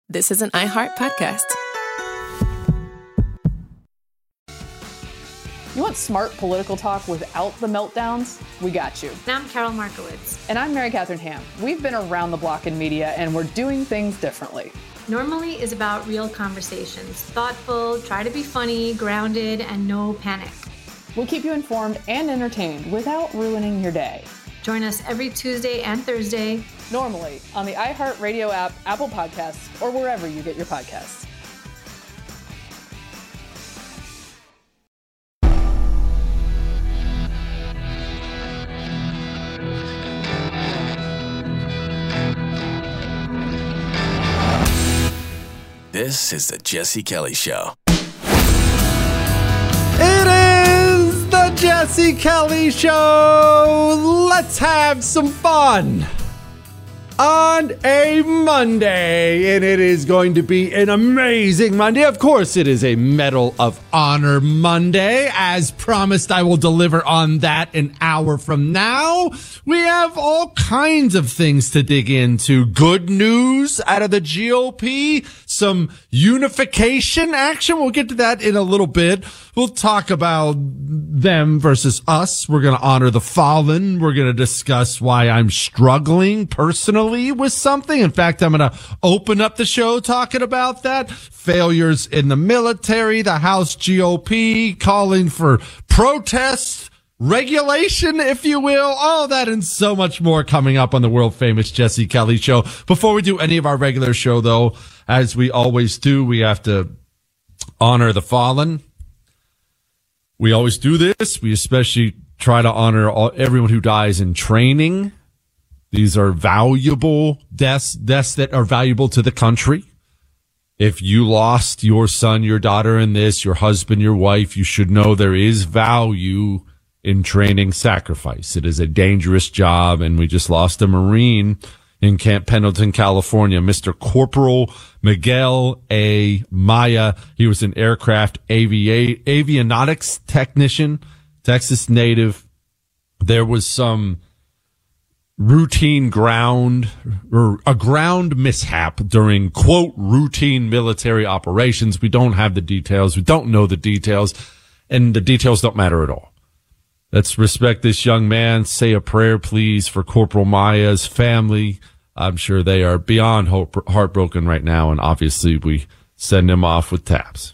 This is an iHeart podcast. You want smart political talk without the meltdowns? We got you. And I'm Carol Markowitz. And I'm Mary Catherine Ham. We've been around the block in media, and we're doing things differently. Normally is about real conversations. Thoughtful, try to be funny, grounded, and no panic. We'll keep you informed and entertained without ruining your day. Join us every Tuesday and Thursday. Normally on the iHeartRadio app, Apple Podcasts, or wherever you get your podcasts. This is the Jesse Kelly Show. It is the Jesse Kelly Show. Let's have some fun on a Monday, and it is going to be an amazing Monday. Of course, it is a Medal of Honor Monday. As promised, I will deliver on that an hour from now. We have all kinds of things to dig into. Good news out of the GOP, some unification action. We'll get to that in a little bit. We'll talk about them versus us. We're going to honor the fallen. We're going to discuss why I'm struggling personally with something. In fact, I'm going to open up the show talking about that. Failures in the military, the House GOP calling for protests, regulation, if you will, all that and so much more coming up on the world famous Jesse Kelly Show. Before we do any of our regular show, though, as we always do, we have to honor the fallen. We always do this. We especially try to honor everyone who dies in training. These are valuable deaths that are valuable to the country. If you lost your son, your daughter in this, your husband, your wife, you should know there is value in training sacrifice. It is a dangerous job, and we just lost a Marine in Camp Pendleton, California, Mr. Corporal Miguel A. Maya. He was an aircraft avionics technician, Texas native. There was some routine ground mishap during, quote, routine military operations. We don't have the details. We don't know the details, and the details don't matter at all. Let's respect this young man. Say a prayer, please, for Corporal Maya's family. I'm sure they are beyond heartbroken right now, and obviously we send him off with taps.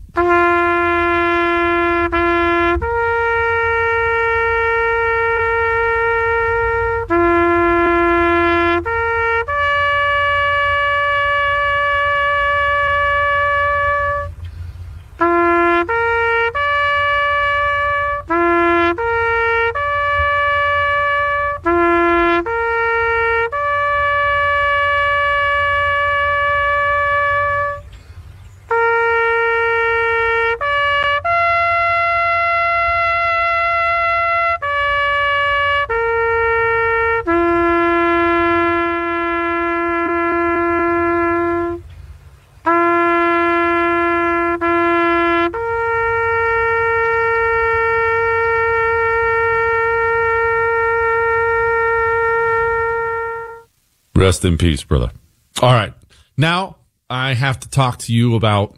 Rest in peace, brother. All right. Now I have to talk to you about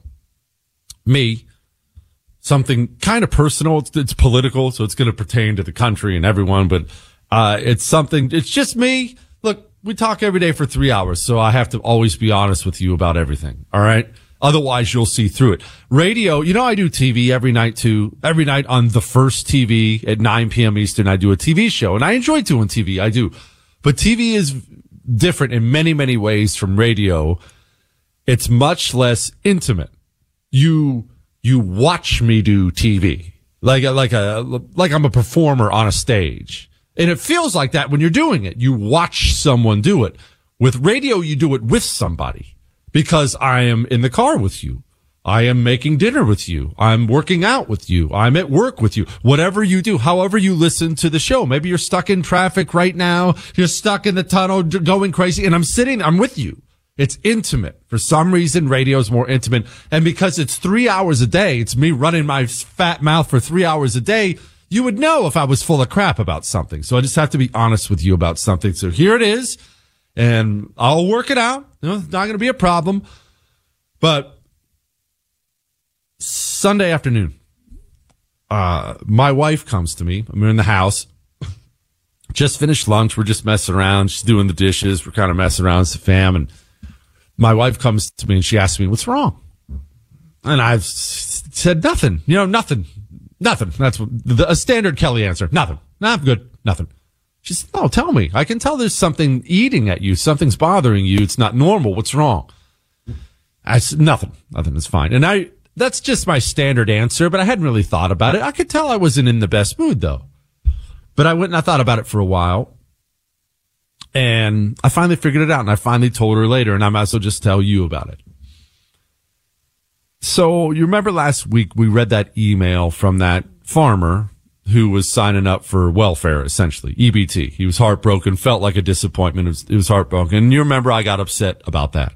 me. Something kind of personal. It's political, so it's going to pertain to the country and everyone, but it's just me. Look, we talk every day for 3 hours, so I have to always be honest with you about everything. All right? Otherwise, you'll see through it. Radio, I do TV every night too. Every night on the first TV at 9 p.m. Eastern, I do a TV show, and I enjoy doing TV. I do. But TV is different in many, many ways from radio. It's much less intimate. You watch me do TV like I'm a performer on a stage. And it feels like that when you're doing it. You watch someone do it. With radio, you do it with somebody because I am in the car with you. I am making dinner with you. I'm working out with you. I'm at work with you. Whatever you do, however you listen to the show. Maybe you're stuck in traffic right now. You're stuck in the tunnel going crazy, and I'm with you. It's intimate. For some reason, radio is more intimate. And because it's 3 hours a day, it's me running my fat mouth for 3 hours a day, you would know if I was full of crap about something. So I just have to be honest with you about something. So here it is, and I'll work it out. It's not going to be a problem. But Sunday afternoon, my wife comes to me. I'm in the house. Just finished lunch. We're just messing around. She's doing the dishes. We're kind of messing around as a fam. And my wife comes to me and she asks me, what's wrong? And I've said nothing. Nothing. That's a standard Kelly answer. Nothing. Nah, I'm good. Nothing. She said, no, tell me. I can tell there's something eating at you. Something's bothering you. It's not normal. What's wrong? I said, nothing. Nothing is fine. And that's just my standard answer, but I hadn't really thought about it. I could tell I wasn't in the best mood though. But I went and I thought about it for a while. And I finally figured it out, and I finally told her later, and I might as well just tell you about it. So you remember last week we read that email from that farmer who was signing up for welfare, essentially, EBT. He was heartbroken, felt like a disappointment. It was heartbroken. And you remember I got upset about that.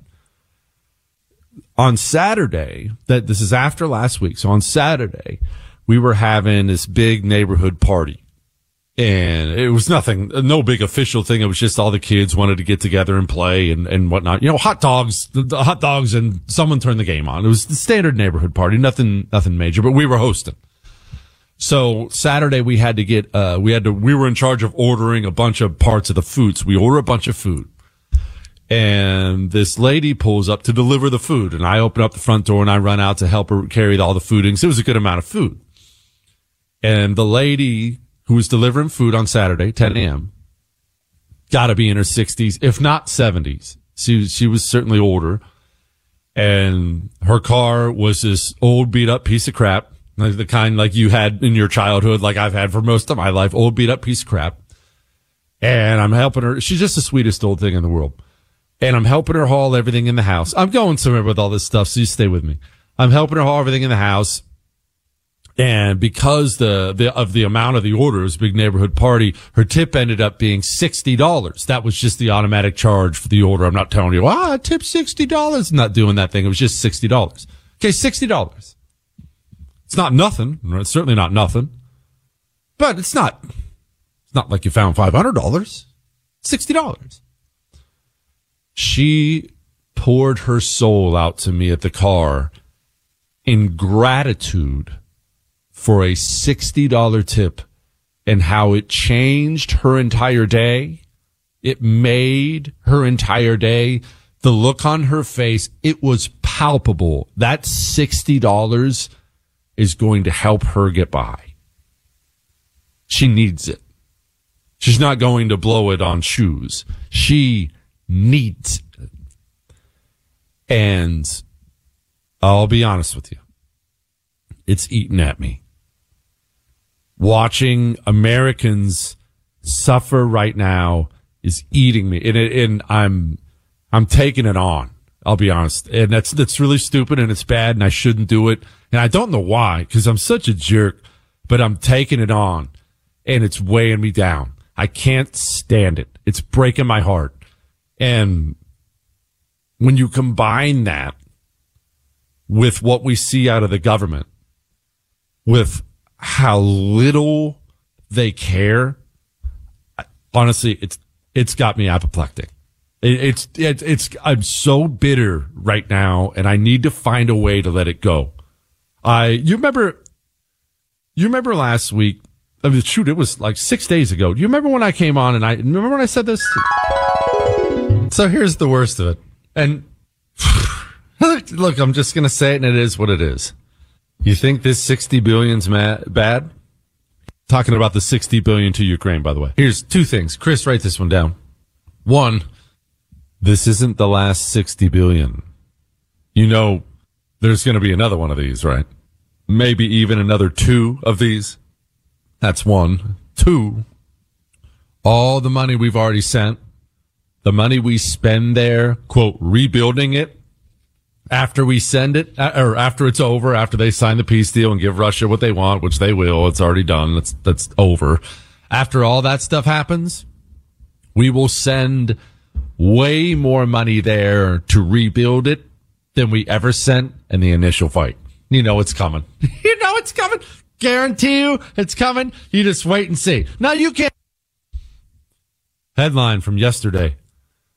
On Saturday, this is after last week, so on Saturday, we were having this big neighborhood party. And it was no big official thing. It was just all the kids wanted to get together and play and whatnot. Hot dogs, and someone turned the game on. It was the standard neighborhood party. Nothing major, but we were hosting. So Saturday we had to we were in charge of ordering a bunch of parts of the food. So we order a bunch of food. And this lady pulls up to deliver the food. And I open up the front door and I run out to help her carry all the food. And it was a good amount of food. And the lady who was delivering food on Saturday, 10 a.m., got to be in her 60s, if not 70s. She was certainly older. And her car was this old, beat-up piece of crap, like the kind like you had in your childhood, like I've had for most of my life, old, beat-up piece of crap. And I'm helping her. She's just the sweetest old thing in the world. And I'm helping her haul everything in the house. I'm going somewhere with all this stuff, so you stay with me. I'm helping her haul everything in the house. And because of the amount of the orders, big neighborhood party, her tip ended up being $60. That was just the automatic charge for the order. I'm not telling you, I tipped $60. I'm not doing that thing. It was just $60. Okay, $60. It's not nothing. It's certainly not nothing. But it's not like you found $500. $60. She poured her soul out to me at the car in gratitude for a $60 tip and how it changed her entire day. It made her entire day. The look on her face, it was palpable. That $60 is going to help her get by. She needs it. She's not going to blow it on shoes. She needs it. And I'll be honest with you. It's eating at me. Watching Americans suffer right now is eating me, and I'm taking it on. I'll be honest, and that's really stupid and it's bad, and I shouldn't do it, and I don't know why because I'm such a jerk. But I'm taking it on, and it's weighing me down. I can't stand it. It's breaking my heart, and when you combine that with what we see out of the government, with how little they care, honestly, it's got me apoplectic. I'm so bitter right now, and I need to find a way to let it go. You remember last week? I mean, shoot, it was like 6 days ago. Do you remember when I came on and remember when I said this? So here's the worst of it. And look, I'm just going to say it, and it is what it is. You think this 60 billion's bad? Talking about the 60 billion to Ukraine, by the way. Here's two things. Chris, write this one down. One, this isn't the last 60 billion. There's going to be another one of these, right? Maybe even another 2 of these. That's 1. 2, all the money we've already sent, the money we spend there, quote, rebuilding it, after we send it, or after it's over, after they sign the peace deal and give Russia what they want, which they will, it's already done, that's over. After all that stuff happens, we will send way more money there to rebuild it than we ever sent in the initial fight. It's coming. It's coming. Guarantee you it's coming. You just wait and see. Now you can't. Headline from yesterday.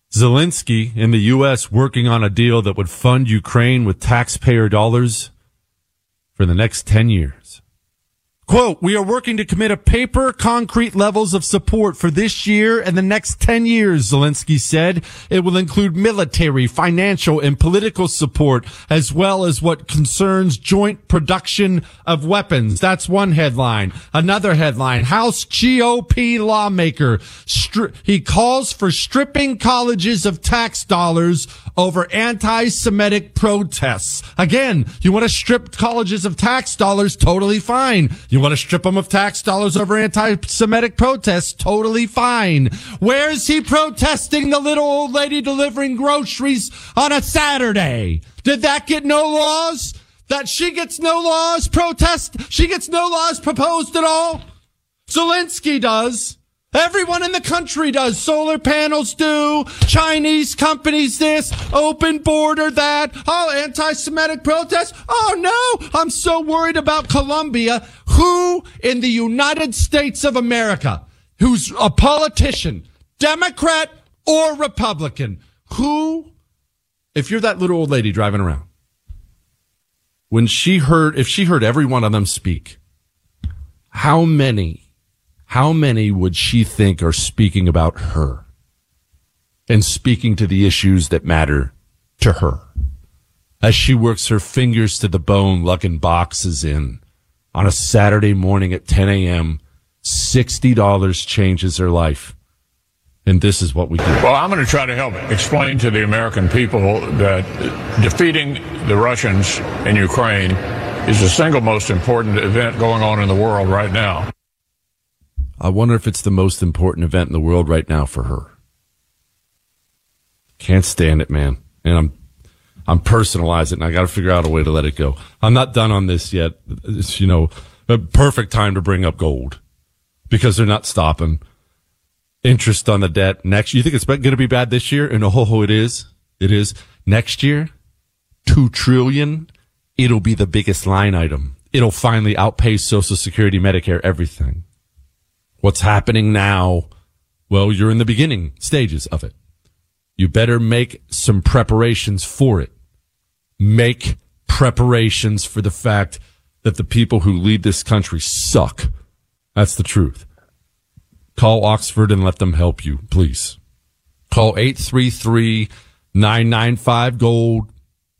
Zelensky in the U.S. working on a deal that would fund Ukraine with taxpayer dollars for the next 10 years. Quote, we are working to commit a paper concrete levels of support for this year and the next 10 years, Zelensky said. It will include military, financial, and political support, as well as what concerns joint production of weapons. That's one headline. Another headline, House GOP lawmaker. He calls for stripping colleges of tax dollars over anti-Semitic protests. Again, you want to strip colleges of tax dollars? Totally fine. You want to strip them of tax dollars over anti-Semitic protests? Totally fine. Where's he protesting the little old lady delivering groceries on a Saturday? Did that get no laws? That she gets no laws protest? She gets no laws proposed at all? Zelensky does. Everyone in the country does. Solar panels do. Chinese companies this. Open border that. Oh, anti-Semitic protests. Oh, no. I'm so worried about Colombia. Who in the United States of America, who's a politician, Democrat or Republican, who, if you're that little old lady driving around, if she heard every one of them speak, how many would she think are speaking about her and speaking to the issues that matter to her as she works her fingers to the bone lugging boxes in on a Saturday morning at 10 a.m., $60 changes her life. And this is what we do. Well, I'm going to try to help explain to the American people that defeating the Russians in Ukraine is the single most important event going on in the world right now. I wonder if it's the most important event in the world right now for her. Can't stand it, man. And I'm personalizing. And I got to figure out a way to let it go. I'm not done on this yet. It's, a perfect time to bring up gold because they're not stopping. Interest on the debt next. You think it's going to be bad this year? And it is. It is. Next year, $2 trillion. It'll be the biggest line item. It'll finally outpace Social Security, Medicare, everything. What's happening now? Well, you're in the beginning stages of it. You better make some preparations for it. Make preparations for the fact that the people who lead this country suck. That's the truth. Call Oxford and let them help you, please. Call 833-995-GOLD.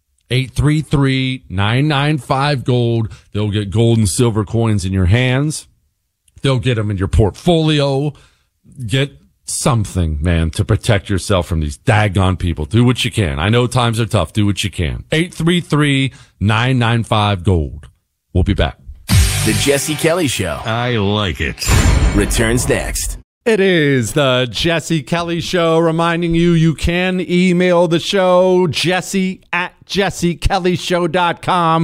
833-995-GOLD. They'll get gold and silver coins in your hands. They'll get them in your portfolio. Get something, man, to protect yourself from these daggone people. Do what you can. I know times are tough. Do what you can. 833-995-GOLD. We'll be back. The Jesse Kelly Show. I like it. Returns next. It is the Jesse Kelly Show, reminding you can email the show, Jesse@JesseKellyShow.com,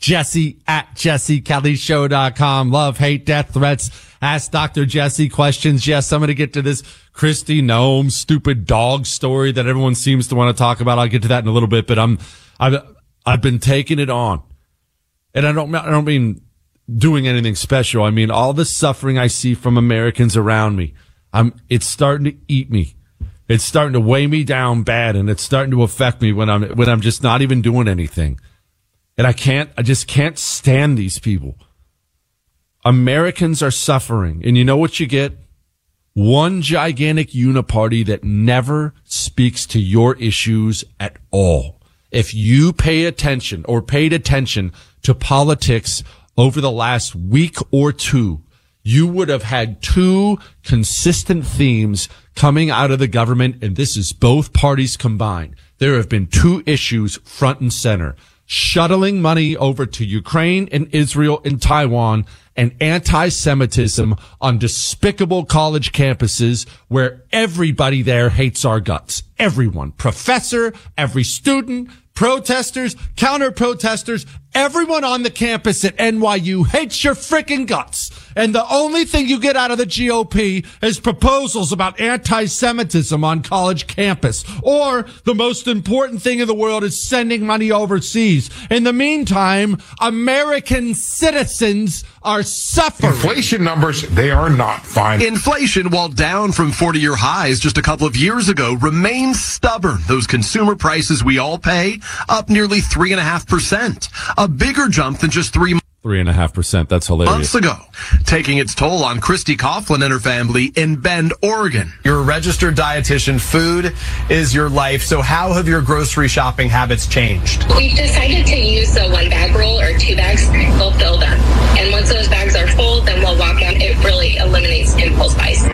Jesse@JesseKellyShow.com. Love, hate, death threats. Ask Dr. Jesse questions. Yes, I'm going to get to this Kristi Noem stupid dog story that everyone seems to want to talk about. I'll get to that in a little bit, but I've been taking it on. And I don't mean doing anything special. I mean, all the suffering I see from Americans around me, it's starting to eat me. It's starting to weigh me down bad, and it's starting to affect me when I'm just not even doing anything. And I just can't stand these people. Americans are suffering. And you know what you get? One gigantic uniparty that never speaks to your issues at all. If you pay attention or paid attention to politics over the last week or two, you would have had two consistent themes coming out of the government, and this is both parties combined. There have been two issues front and center: shuttling money over to Ukraine and Israel and Taiwan, and anti-Semitism on despicable college campuses where everybody there hates our guts. Everyone, professor, every student, protesters, counter-protesters, everyone on the campus at NYU hates your freaking guts. And the only thing you get out of the GOP is proposals about anti-Semitism on college campus. Or the most important thing in the world is sending money overseas. In the meantime, American citizens are suffering. Inflation numbers, they are not fine. Inflation, while down from 40-year highs just a couple of years ago, remains stubborn. Those consumer prices we all pay up nearly 3.5%. A bigger jump than just 3.5%. That's hilarious. months ago, taking its toll on Christy Coughlin and her family in Bend, Oregon. You're a registered dietitian. Food is your life. So how have your grocery shopping habits changed? We've decided to use the 1-bag rule or 2 bags. We'll fill them. And once those bags are full, then we'll walk out. It really eliminates impulse buys.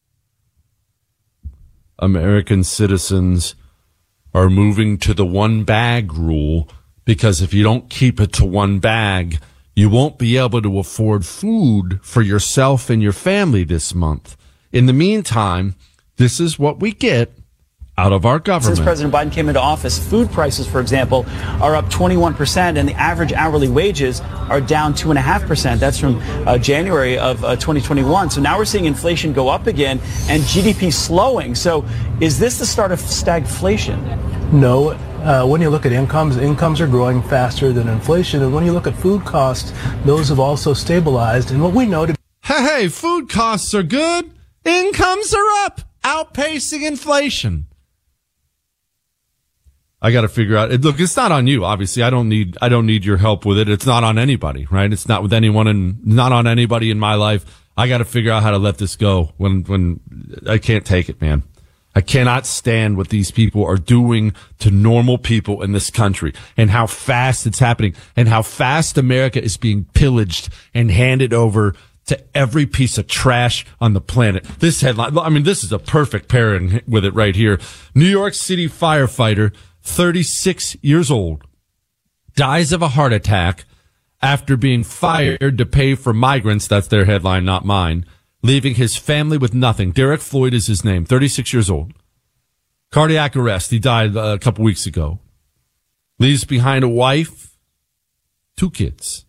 American citizens are moving to the 1-bag rule because if you don't keep it to 1 bag, you won't be able to afford food for yourself and your family this month. In the meantime, this is what we get out of our government. Since President Biden came into office, food prices, for example, are up 21%, and the average hourly wages are down 2.5%. That's from January of 2021. So now we're seeing inflation go up again and GDP slowing. So is this the start of stagflation? No. When you look at incomes are growing faster than inflation. And when you look at food costs, those have also stabilized. And what we know to Hey, food costs are good. Incomes are up, outpacing inflation. I got to figure out. Look, it's not on you. Obviously, I don't need your help with it. It's not on anybody, right? It's not with anyone and not on anybody in my life. I got to figure out how to let this go when I can't take it, man. I cannot stand what these people are doing to normal people in this country and how fast it's happening and how fast America is being pillaged and handed over to every piece of trash on the planet. This headline, I mean, this is a perfect pairing with it right here. New York City firefighter, 36 years old, dies of a heart attack after being fired to pay for migrants. That's their headline, not mine. Leaving his family with nothing. Derek Floyd is his name, 36 years old. Cardiac arrest. He died a couple weeks ago. Leaves behind a wife, 2 kids.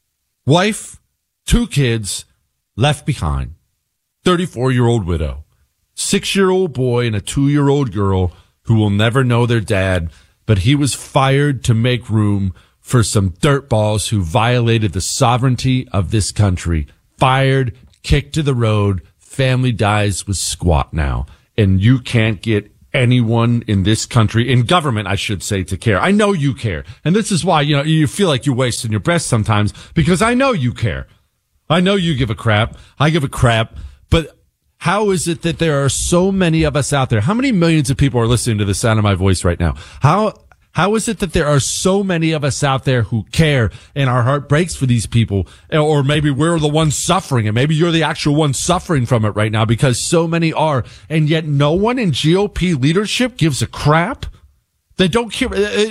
Wife, 2 kids left behind. 34-year-old widow. 6-year-old boy and a 2-year-old girl who will never know their dad, but he was fired to make room for some dirtballs who violated the sovereignty of this country. Fired, kicked to the road, family dies with squat now. And you can't get anyone in this country, in government, I should say, to care. I know you care. And this is why, you feel like you're wasting your breath sometimes, because I know you care. I know you give a crap. I give a crap. But how is it that there are so many of us out there? How many millions of people are listening to the sound of my voice right now? How is it that there are so many of us out there who care and our heart breaks for these people? Or maybe we're the ones suffering and maybe you're the actual one suffering from it right now because so many are. And yet no one in GOP leadership gives a crap. They don't care.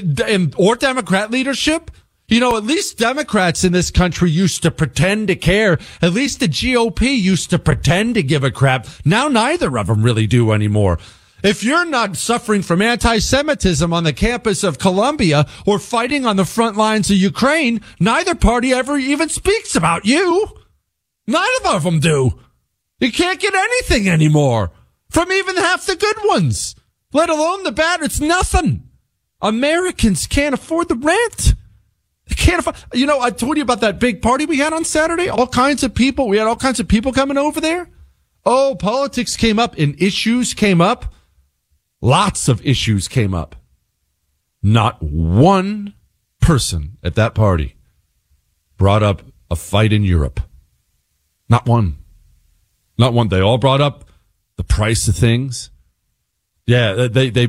Or Democrat leadership. At least Democrats in this country used to pretend to care. At least the GOP used to pretend to give a crap. Now neither of them really do anymore. If you're not suffering from anti-Semitism on the campus of Columbia or fighting on the front lines of Ukraine, neither party ever even speaks about you. Neither of them do. You can't get anything anymore from even half the good ones, let alone the bad. It's nothing. Americans can't afford the rent. They can't afford. I told you about that big party we had on Saturday. All kinds of people. We had all kinds of people coming over there. Oh, politics came up and issues came up. Lots of issues came up. Not one person at that party brought up a fight in Europe. Not one. Not one. They all brought up the price of things. Yeah, they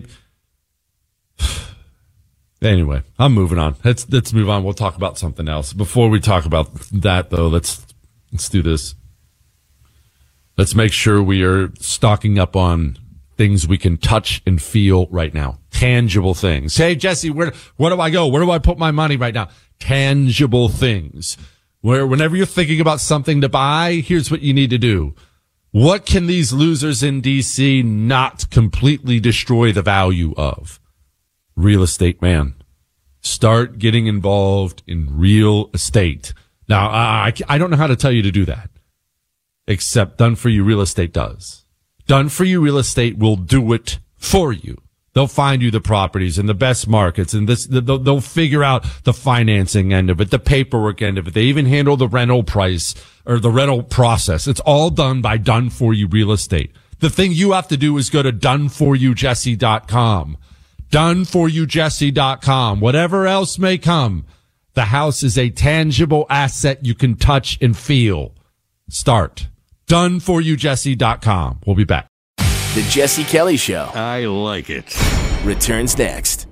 anyway, I'm moving on. Let's move on. We'll talk about something else. Before we talk about that, though, let's do this. Let's make sure we are stocking up on things we can touch and feel right now. Tangible things. Hey, Jesse, where do I go? Where do I put my money right now? Tangible things. Whenever you're thinking about something to buy, here's what you need to do. What can these losers in D.C. not completely destroy the value of? Real estate, man. Start getting involved in real estate. Now, I don't know how to tell you to do that. except Done For You Real Estate does. Done For You Real Estate will do it for you. They'll find you the properties in the best markets, and they'll figure out the financing end of it, the paperwork end of it. They even handle the rental price or the rental process. It's all done by Done For You Real Estate. The thing you have to do is go to doneforyoujesse.com. Doneforyoujesse.com. Whatever else may come, the house is a tangible asset you can touch and feel. Start. Doneforyoujesse.com. We'll be back. The Jesse Kelly Show. I like it. Returns next.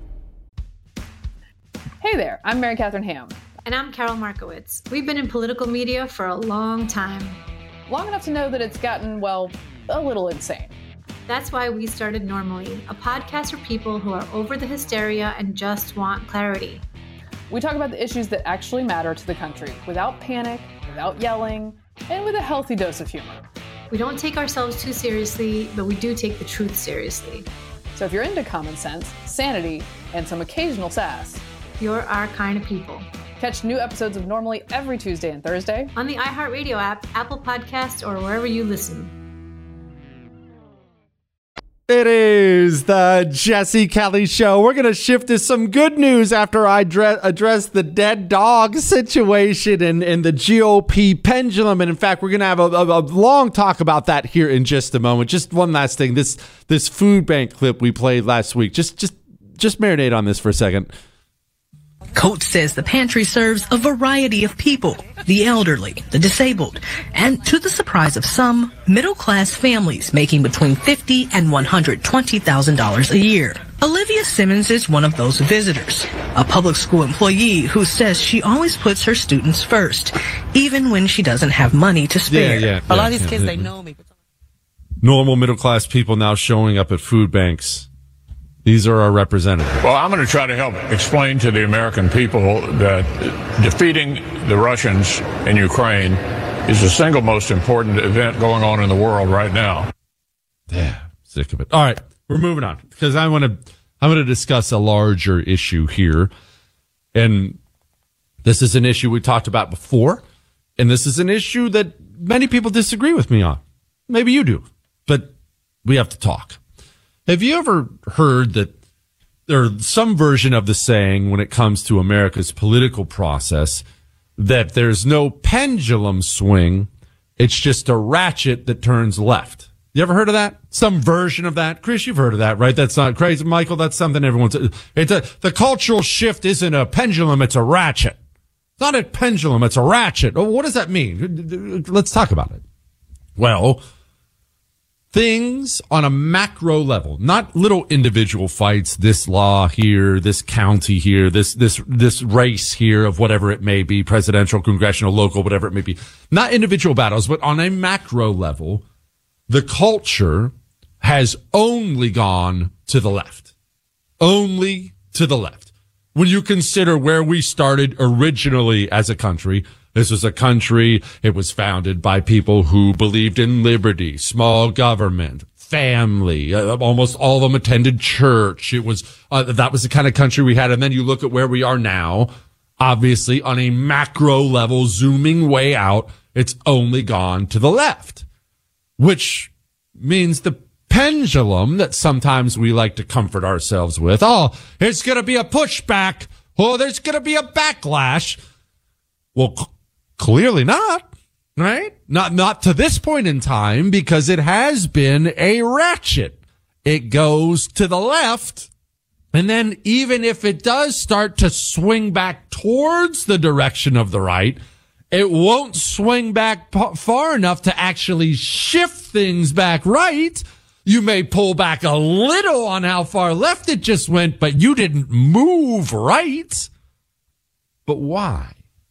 Hey there, I'm Mary Catherine Ham. And I'm Carol Markowitz. We've been in political media for a long time. Long enough to know that it's gotten, well, a little insane. That's why we started Normally, a podcast for people who are over the hysteria and just want clarity. We talk about the issues that actually matter to the country without panic, without yelling, and with a healthy dose of humor. We don't take ourselves too seriously, but we do take the truth seriously. So if you're into common sense, sanity, and some occasional sass, you're our kind of people. Catch new episodes of Normally every Tuesday and Thursday on the iHeartRadio app, Apple Podcasts, or wherever you listen. It is the Jesse Kelly Show. We're going to shift to some good news after I address the dead dog situation and the GOP pendulum. And in fact, we're going to have a long talk about that here in just a moment. Just one last thing. This food bank clip we played last week. Just marinate on this for a second. Coach says the pantry serves a variety of people, the elderly, the disabled, and to the surprise of some, middle-class families making between $50,000 and $120,000 a year. Olivia Simmons is one of those visitors, a public school employee who says she always puts her students first, even when she doesn't have money to spare. A lot of these kids, they know me. Normal middle-class people now showing up at food banks. These are our representatives. Well, I'm going to try to help explain to the American people that defeating the Russians in Ukraine is the single most important event going on in the world right now. Yeah, sick of it. All right, we're moving on because I'm going to discuss a larger issue here. And this is an issue we talked about before. And this is an issue that many people disagree with me on. Maybe you do, but we have to talk. Have you ever heard that there's some version of the saying when it comes to America's political process that there's no pendulum swing, it's just a ratchet that turns left? You ever heard of that? Some version of that? Chris, you've heard of that, right? That's not crazy. Michael, that's something the cultural shift isn't a pendulum, it's a ratchet. It's not a pendulum, it's a ratchet. Oh, what does that mean? Let's talk about it. Well, things on a macro level, not little individual fights, this law here, this county here, this race here of whatever it may be, presidential, congressional, local, whatever it may be. Not individual battles, but on a macro level, the culture has only gone to the left. Only to the left. When you consider where we started originally as a country, this was a country, it was founded by people who believed in liberty, small government, family. Almost all of them attended church. It was, that was the kind of country we had. And then you look at where we are now, obviously on a macro level, zooming way out, it's only gone to the left, which means the pendulum that sometimes we like to comfort ourselves with. Oh, it's going to be a pushback. Oh, there's going to be a backlash. Well, clearly not, right? Not to this point in time, because it has been a ratchet. It goes to the left. And then even if it does start to swing back towards the direction of the right, it won't swing back far enough to actually shift things back right. You may pull back a little on how far left it just went, but you didn't move right. But why?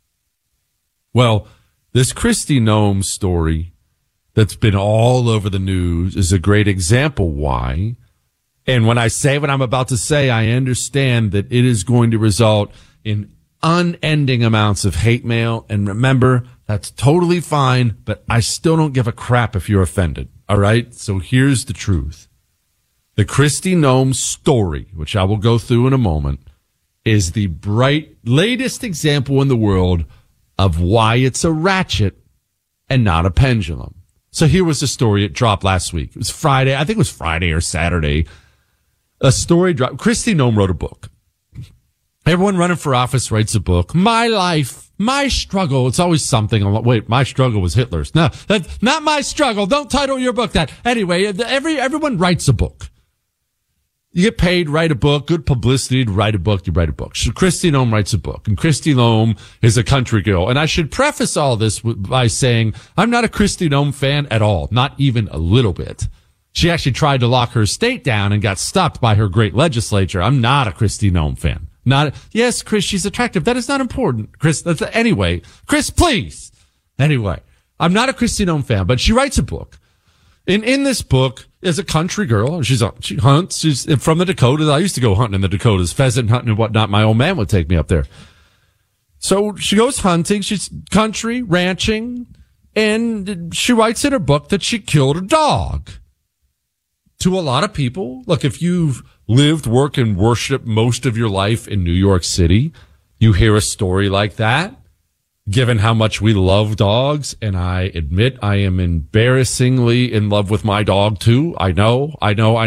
Well, this Kristi Noem story that's been all over the news is a great example why. And when I say what I'm about to say, I understand that it is going to result in unending amounts of hate mail. And remember, that's totally fine, but I still don't give a crap if you're offended. All right? So here's the truth. The Kristi Noem story, which I will go through in a moment, is the latest example in the world of why it's a ratchet and not a pendulum. So here was the story. It dropped last week. It was Friday. I think it was Friday or Saturday. A story dropped. Kristi Noem wrote a book. Everyone running for office writes a book. My life, my struggle. It's always something. Wait, my struggle was Hitler's. No, that's not my struggle. Don't title your book that. Anyway, everyone writes a book. You get paid, write a book, good publicity to write a book, you write a book. So Kristi Noem writes a book, and Kristi Noem is a country girl. And I should preface all this by saying I'm not a Kristi Noem fan at all, not even a little bit. She actually tried to lock her state down and got stopped by her great legislature. I'm not a Kristi Noem fan. Yes, Chris, she's attractive. That is not important. Chris, anyway, Chris, please. Anyway, I'm not a Kristi Noem fan, but she writes a book. In this book is a country girl. She hunts. She's from the Dakotas. I used to go hunting in the Dakotas, pheasant hunting and whatnot. My old man would take me up there. So she goes hunting. She's country, ranching, and she writes in her book that she killed a dog. To a lot of people, look, if you've lived, worked, and worshiped most of your life in New York City, you hear a story like that. Given how much we love dogs, and I admit I am embarrassingly in love with my dog too. I know.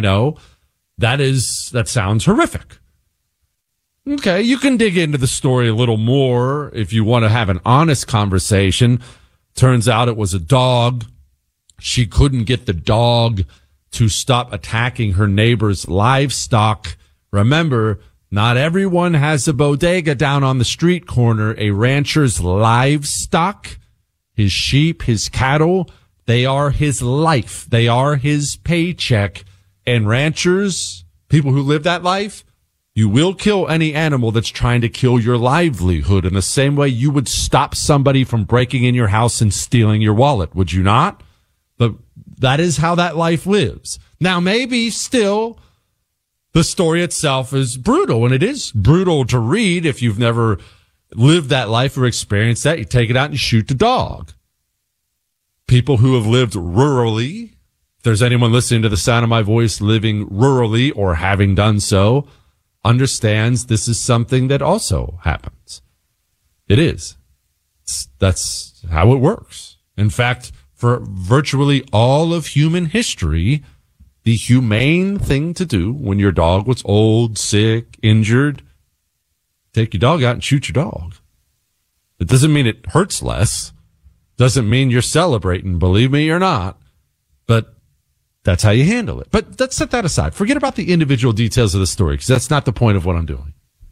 That sounds horrific. Okay, you can dig into the story a little more if you want to have an honest conversation. Turns out it was a dog. She couldn't get the dog to stop attacking her neighbor's livestock. Remember, not everyone has a bodega down on the street corner. A rancher's livestock, his sheep, his cattle, they are his life. They are his paycheck. And ranchers, people who live that life, you will kill any animal that's trying to kill your livelihood in the same way you would stop somebody from breaking in your house and stealing your wallet, would you not? But that is how that life lives. Now, maybe still the story itself is brutal, and it is brutal to read if you've never lived that life or experienced that. You take it out and you shoot the dog. People who have lived rurally, if there's anyone listening to the sound of my voice living rurally or having done so, understands this is something that also happens. It is. That's how it works. In fact, for virtually all of human history, the humane thing to do when your dog was old, sick, injured, take your dog out and shoot your dog. It doesn't mean it hurts less. Doesn't mean you're celebrating. Believe me or not. But that's how you handle it. But let's set that aside. Forget about the individual details of the story, because that's not the point of what I'm doing.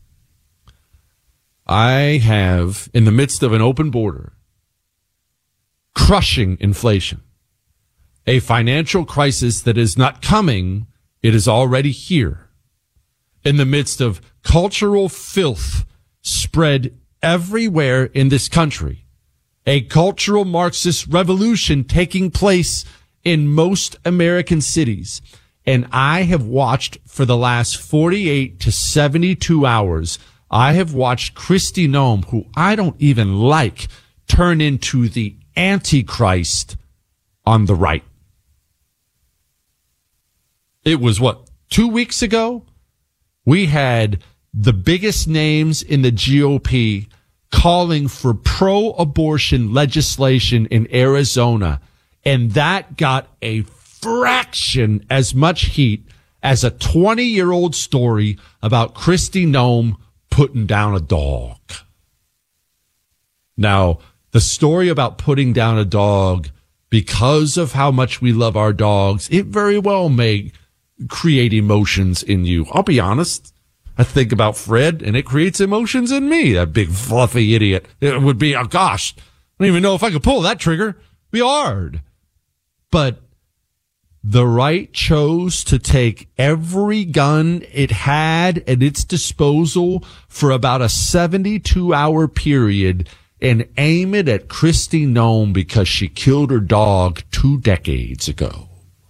I have, in the midst of an open border, crushing inflation, a financial crisis that is not coming, it is already here. In the midst of cultural filth spread everywhere in this country, a cultural Marxist revolution taking place in most American cities. And I have watched for the last 48 to 72 hours, I have watched Kristi Noem, who I don't even like, turn into the Antichrist on the right. It was 2 weeks ago? We had the biggest names in the GOP calling for pro-abortion legislation in Arizona, and that got a fraction as much heat as a 20-year-old story about Kristi Noem putting down a dog. Now, the story about putting down a dog, because of how much we love our dogs, it very well may create emotions in you. I'll be honest. I think about Fred, and it creates emotions in me, that big fluffy idiot. It would be, oh gosh, I don't even know if I could pull that trigger. It'd be hard. But the right chose to take every gun it had at its disposal for about a 72-hour period and aim it at Kristi Noem because she killed her dog 2 decades ago.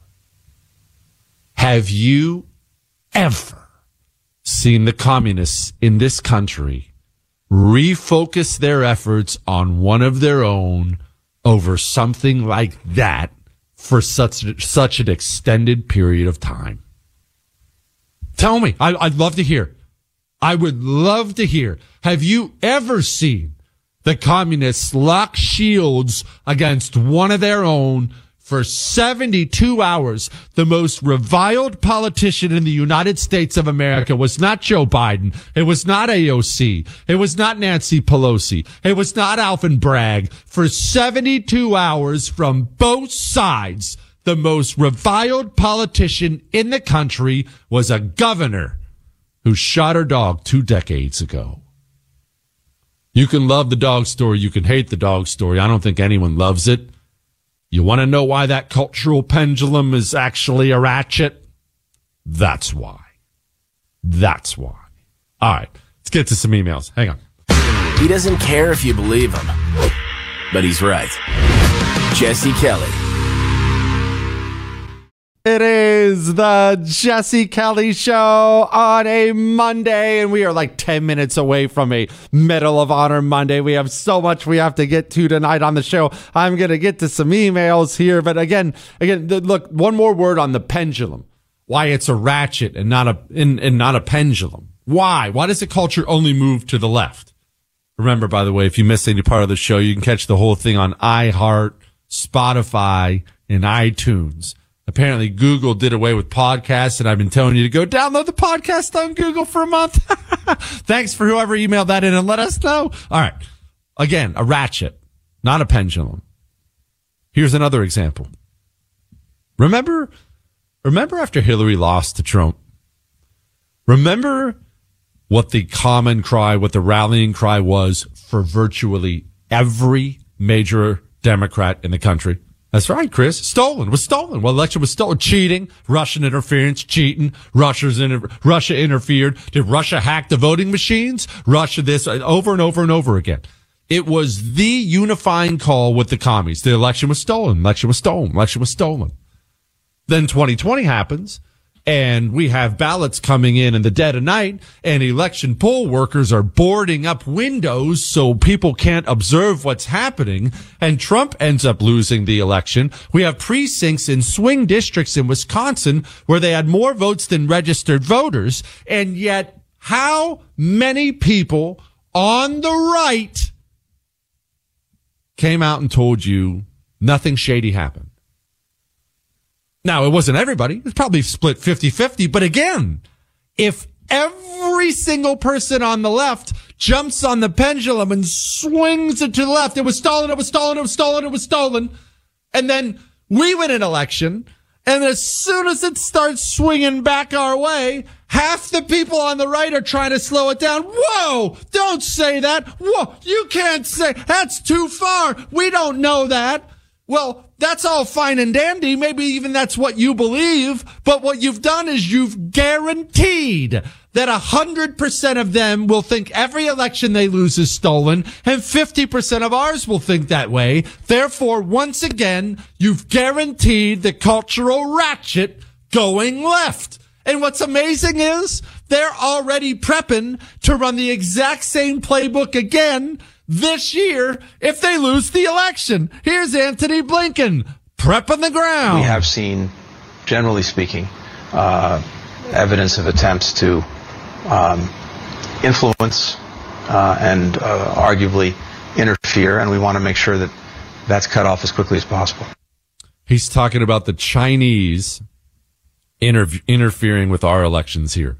Have you ever seen the communists in this country refocus their efforts on one of their own over something like that for such an extended period of time? Tell me. I'd love to hear. I would love to hear. Have you ever seen the communists lock shields against one of their own for 72 hours, the most reviled politician in the United States of America was not Joe Biden. It was not AOC. It was not Nancy Pelosi. It was not Alvin Bragg. For 72 hours from both sides, the most reviled politician in the country was a governor who shot her dog 2 decades ago. You can love the dog story. You can hate the dog story. I don't think anyone loves it. You want to know why that cultural pendulum is actually a ratchet? That's why. That's why. All right, let's get to some emails. Hang on. He doesn't care if you believe him, but he's right. Jesse Kelly. It is the Jesse Kelly Show on a Monday, and we are like 10 minutes away from a Medal of Honor Monday. We have so much we have to get to tonight on the show. I'm going to get to some emails here, but again, look, one more word on the pendulum. Why it's a ratchet and not a pendulum. Why? Why does the culture only move to the left? Remember, by the way, if you missed any part of the show, you can catch the whole thing on iHeart, Spotify, and iTunes. Apparently, Google did away with podcasts, and I've been telling you to go download the podcast on Google for a month. Thanks for whoever emailed that in and let us know. All right. Again, a ratchet, not a pendulum. Here's another example. Remember after Hillary lost to Trump? Remember what the common cry, what the rallying cry was for virtually every major Democrat in the country? That's right, Chris. Stolen. Was stolen. Well, election was stolen. Cheating. Russian interference. Cheating. Russia interfered. Did Russia hack the voting machines? Russia this. Over and over and over again. It was the unifying call with the commies. The election was stolen. Election was stolen. Election was stolen. Then 2020 happens, and we have ballots coming in the dead of night, and election poll workers are boarding up windows so people can't observe what's happening, and Trump ends up losing the election. We have precincts in swing districts in Wisconsin where they had more votes than registered voters, and yet how many people on the right came out and told you nothing shady happened? Now, it wasn't everybody. It's probably split 50-50. But again, if every single person on the left jumps on the pendulum and swings it to the left, it was stolen, it was stolen, it was stolen, it was stolen. And then we win an election. And as soon as it starts swinging back our way, half the people on the right are trying to slow it down. Whoa, don't say that. Whoa, you can't say that's too far. We don't know that. Well, that's all fine and dandy. Maybe even that's what you believe. But what you've done is you've guaranteed that 100% of them will think every election they lose is stolen, and 50% of ours will think that way. Therefore, once again, you've guaranteed the cultural ratchet going left. And what's amazing is they're already prepping to run the exact same playbook again this year if they lose the election. Here's Antony Blinken prepping the ground. We have seen, generally speaking, evidence of attempts to influence and arguably interfere, and we want to make sure that that's cut off as quickly as possible. He's talking about the Chinese interfering with our elections here.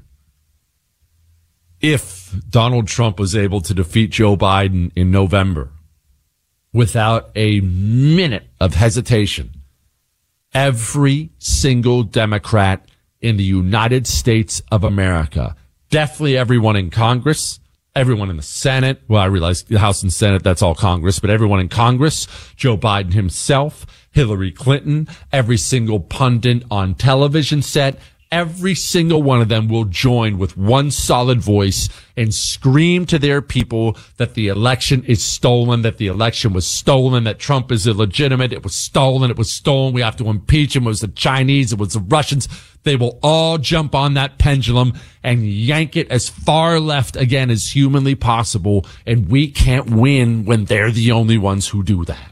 If Donald Trump was able to defeat Joe Biden in November without a minute of hesitation, every single Democrat in the United States of America, definitely everyone in Congress, everyone in the Senate, well, I realize the House and Senate, that's all Congress, but everyone in Congress, Joe Biden himself, Hillary Clinton, every single pundit on television set, every single one of them will join with one solid voice and scream to their people that the election is stolen, that the election was stolen, that Trump is illegitimate, it was stolen, we have to impeach him, it was the Chinese, it was the Russians. They will all jump on that pendulum and yank it as far left again as humanly possible, and we can't win when they're the only ones who do that.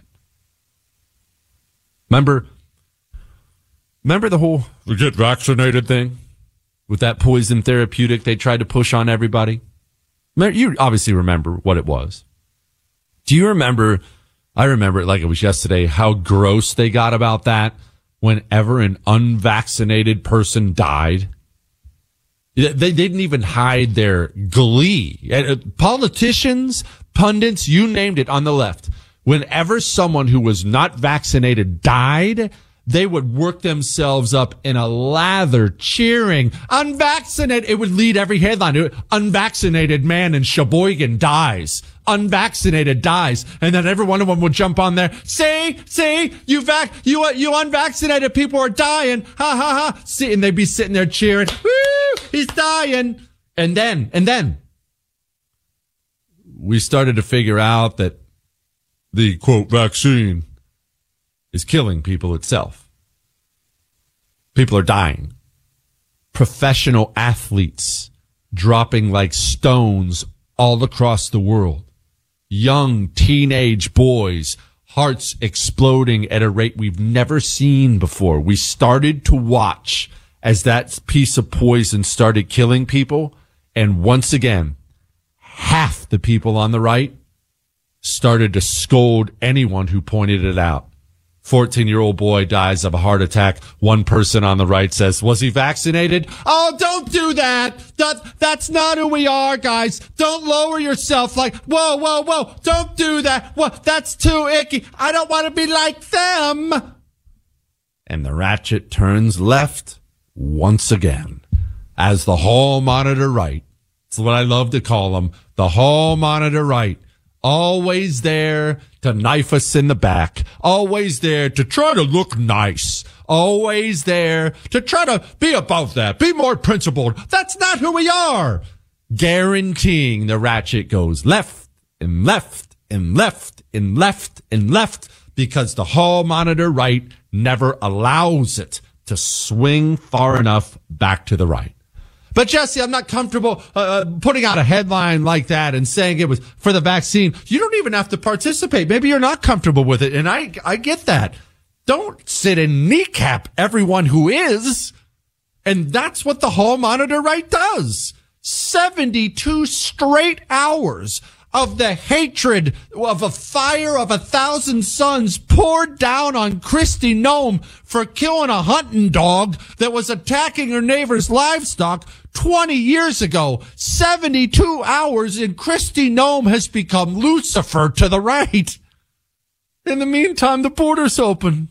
Remember the whole get vaccinated thing with that poison therapeutic they tried to push on everybody? You obviously remember what it was. Do you remember I remember it like it was yesterday, how gross they got about that whenever an unvaccinated person died. They didn't even hide their glee. Politicians, pundits, you named it on the left. Whenever someone who was not vaccinated died, they would work themselves up in a lather cheering. Unvaccinated. It would lead every headline. Unvaccinated man in Sheboygan dies. Unvaccinated dies. And then every one of them would jump on there. See, you unvaccinated people are dying. Ha ha ha. See, and they'd be sitting there cheering. Woo, he's dying. And then we started to figure out that the quote vaccine is killing people itself. People are dying. Professional athletes dropping like stones all across the world. Young teenage boys, hearts exploding at a rate we've never seen before. We started to watch as that piece of poison started killing people. And once again, half the people on the right started to scold anyone who pointed it out. 14-year-old boy dies of a heart attack. One person on the right says, was he vaccinated? Oh, don't do that. That's not who we are, guys. Don't lower yourself like, whoa. Don't do that. Well, that's too icky. I don't want to be like them. And the ratchet turns left once again as the hall monitor right. It's what I love to call them. The hall monitor right. Always there to knife us in the back. Always there to try to look nice. Always there to try to be above that. Be more principled. That's not who we are. Guaranteeing the ratchet goes left and left and left and left and left because the hall monitor right never allows it to swing far enough back to the right. But Jesse, I'm not comfortable putting out a headline like that and saying it was for the vaccine. You don't even have to participate. Maybe you're not comfortable with it, and I get that. Don't sit and kneecap everyone who is. And that's what the hall monitor right does. 72 straight hours of the hatred of a fire of 1,000 suns poured down on Kristi Noem for killing a hunting dog that was attacking her neighbor's livestock 20 years ago. 72 hours and Kristi Noem has become Lucifer to the right. In the meantime, the border's open.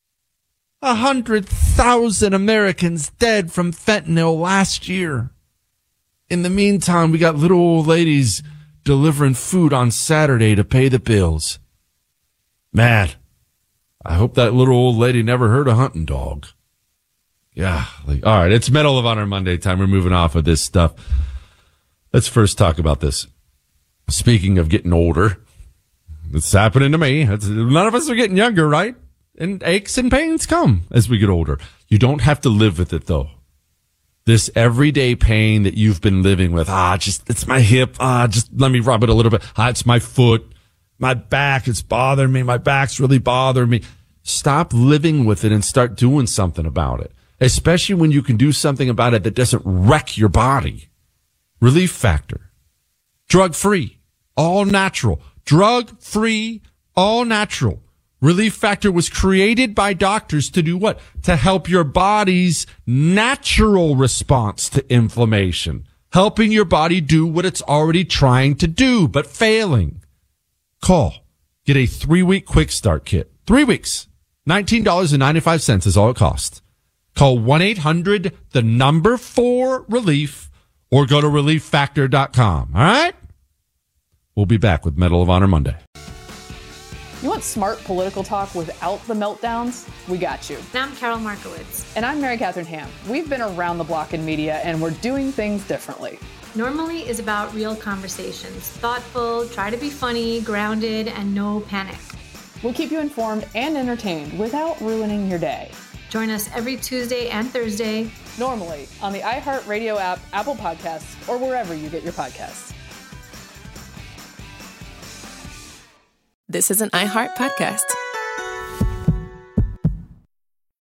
100,000 Americans dead from fentanyl last year. In the meantime, we got little old ladies delivering food on Saturday to pay the bills. Man, I hope that little old lady never heard a hunting dog. Yeah. All right. It's Medal of Honor Monday time. We're moving off of this stuff. Let's first talk about this. Speaking of getting older, it's happening to me. None of us are getting younger, right? And aches and pains come as we get older. You don't have to live with it, though. This everyday pain that you've been living with, it's my hip, just let me rub it a little bit. It's my foot, my back, it's bothering me, my back's really bothering me. Stop living with it and start doing something about it, especially when you can do something about it that doesn't wreck your body. Relief Factor. Drug-free, all natural. Drug-free, all natural. Relief Factor was created by doctors to do what? To help your body's natural response to inflammation. Helping your body do what it's already trying to do, but failing. Call. Get a 3-week quick start kit. 3 weeks. $19.95 is all it costs. Call 1-800-4-RELIEF or go to relieffactor.com. All right? We'll be back with Medal of Honor Monday. You want smart political talk without the meltdowns? We got you. And I'm Carol Markowitz. And I'm Mary Catherine Ham. We've been around the block in media, and we're doing things differently. Normally is about real conversations. Thoughtful, try to be funny, grounded, and no panic. We'll keep you informed and entertained without ruining your day. Join us every Tuesday and Thursday. Normally on the iHeartRadio app, Apple Podcasts, or wherever you get your podcasts. This is an iHeart podcast.